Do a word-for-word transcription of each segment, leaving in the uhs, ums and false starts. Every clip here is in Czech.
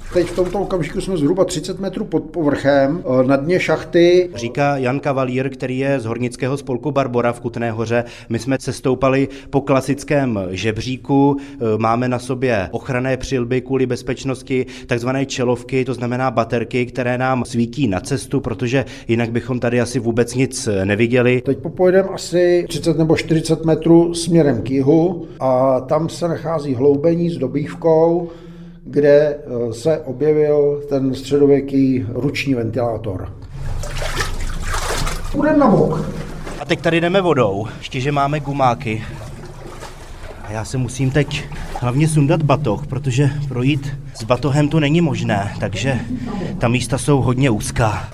Teď v tomto okamžiku jsme zhruba třicet metrů pod povrchem, na dně šachty. Říká Jan Kavalír, který je z hornického spolku Barbora v Kutné Hoře. My jsme se stoupali po klasickém žebříku, máme na sobě ochranné přilby kvůli bezpečnosti, takzvané čelovky, to znamená baterky, které nám svítí na cestu, protože jinak bychom tady asi vůbec nic neviděli. Teď popojedeme asi třicet nebo čtyřicet metrů směrem k jihu a tam se nachází hloubení s dobývkou, kde se objevil ten středověký ruční ventilátor. Půjdeme na bok. A teď tady jdeme vodou, ještě že máme gumáky. A já se musím teď hlavně sundat batoh, protože projít s batohem tu není možné, takže ta místa jsou hodně úzká.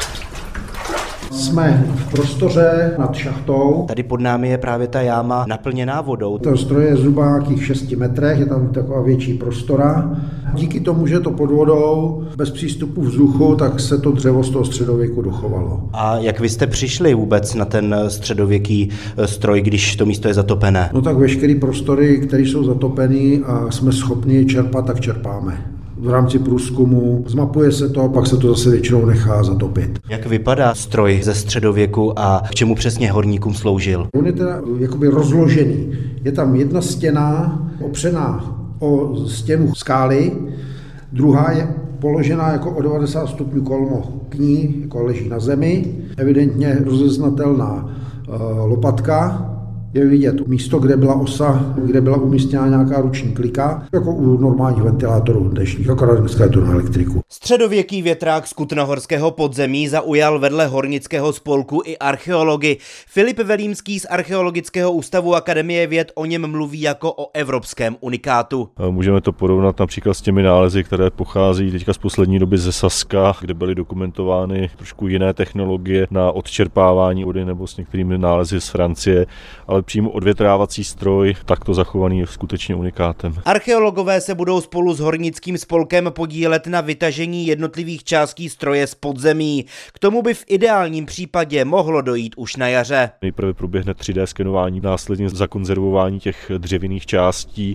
Jsme v prostoře nad šachtou. Tady pod námi je právě ta jáma naplněná vodou. Ten stroj je zhruba nějakých šesti metrech, je tam taková větší prostora. Díky tomu, že je to pod vodou, bez přístupu vzduchu, tak se to dřevo z toho středověku dochovalo. A jak vy jste přišli vůbec na ten středověký stroj, když to místo je zatopené? No tak veškeré prostory, které jsou zatopené a jsme schopni čerpat, tak čerpáme. V rámci průzkumu, zmapuje se to, pak se to zase většinou nechá zatopit. Jak vypadá stroj ze středověku a k čemu přesně horníkům sloužil? On je teda jakoby rozložený. Je tam jedna stěna opřená o stěnu skály, druhá je položená jako o devadesát stupňů kolmo k ní, jako leží na zemi, evidentně rozeznatelná uh, lopatka. Je vidět místo, kde byla osa, kde byla umístěna nějaká ruční klika, jako u normálních ventilátorů dnešních, akorát dneska je to na elektriku. Středověký větrák z kutnohorského podzemí zaujal vedle hornického spolku i archeology. Filip Velímský z Archeologického ústavu Akademie věd o něm mluví jako o evropském unikátu. Můžeme to porovnat například s těmi nálezy, které pochází teďka z poslední doby ze Saska, kde byly dokumentovány trošku jiné technologie na odčerpávání vody nebo s některými nálezy z Francie, ale přímo odvětrávací stroj, takto zachovaný, je skutečně unikátem. Archeologové se budou spolu s hornickým spolkem podílet na vytažení jednotlivých částí stroje z podzemí. K tomu by v ideálním případě mohlo dojít už na jaře. Nejprve proběhne tři dé skenování, následně zakonzervování těch dřevěných částí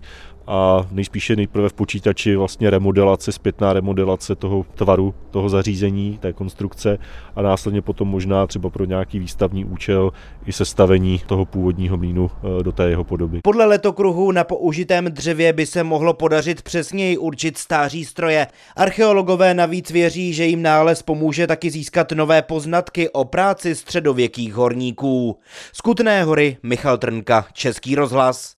a nejspíše nejprve v počítači vlastně remodelace, zpětná remodelace toho tvaru, toho zařízení, té konstrukce a následně potom možná třeba pro nějaký výstavní účel i sestavení toho původního mlýnu do té jeho podoby. Podle letokruhu na použitém dřevě by se mohlo podařit přesněji určit stáří stroje. Archeologové navíc věří, že jim nález pomůže taky získat nové poznatky o práci středověkých horníků. Z Kutné Hory Michal Trnka, Český rozhlas.